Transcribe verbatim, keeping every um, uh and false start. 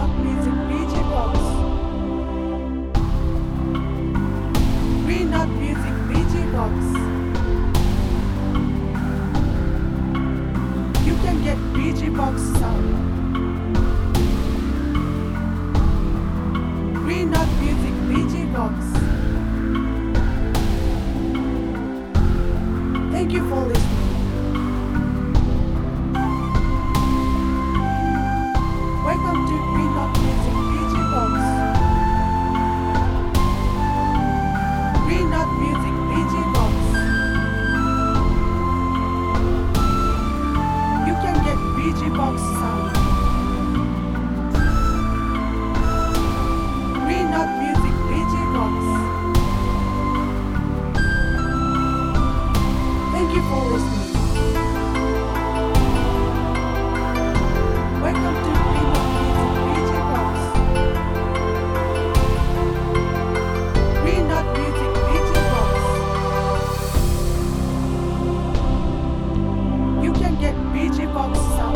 Not Music B G Box. Green Not Music B G Box. You can get B G Box sound. Green Not Music B G Box. Thank you for listening. Welcome to Green Not Music B G Box. Green Not Music B G Box. You can get B G Box sound. Green Not Music B G Box. Thank you for listening. Welcome to Green Not Music B G Box. Green Not Music B G Box. You can get B G Box sound.